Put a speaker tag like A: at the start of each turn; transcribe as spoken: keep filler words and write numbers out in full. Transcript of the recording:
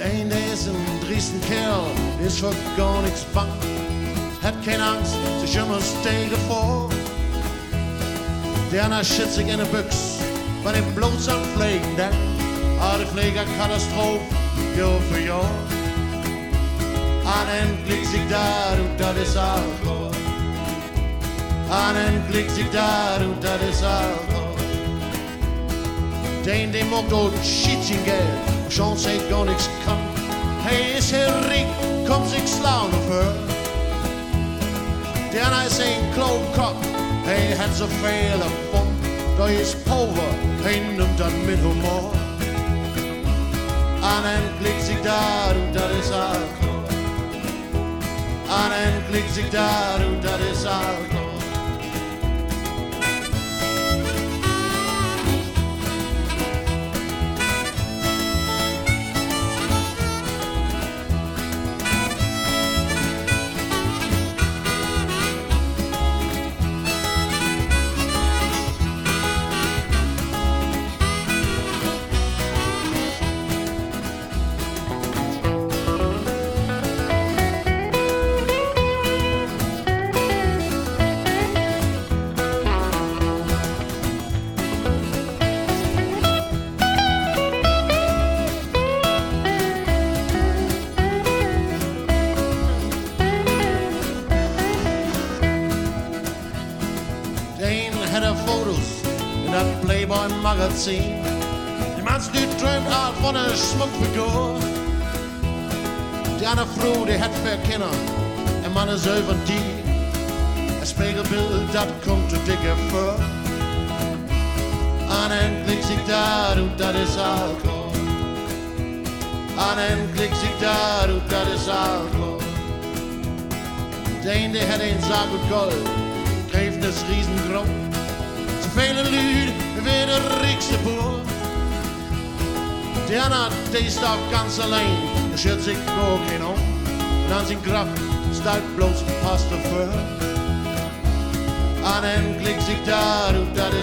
A: En, der ist ein driesten Kerl, ist für gar nichts bang. Hat keine Angst, sich immer stegen vor. Der nach shit sich in de buks, maar hij bloot aan vliegen denkt. Ah, de vliegerkatastrofe, jaar voor jaar. En endlich sich daar, und dat is alcohol. En endlich sich daar, und dat is alcohol. Den, die mag dort schietchen geld, schon seit gar nichts kann. Hij is heel rijk, kommt sich slauen für. Der na is een klonkop, hij had zoveel ervan. Dat is pover, hij noemt dat met humor. En endlich sich daar, und dat is alcohol. En endlich sich daar, und dat is alcohol. Die mansdude drømt alt von en smuk figur. Die andre fru, die hat før kender, en man er over de. Et spegelbillede, dat kom til dikke før. En endlich sig der, und dat is alkohol. En endlich sig der, und dat is alkohol. Den, der hat en Sarg und Gold, greift das riesengrau. Så viele Lüde, ved det rigste bord. Der na, der står ganz allein, der schert sich gar kein um. Und an sin Kraft steigt bloß Pasta für. An endlich sich da, und das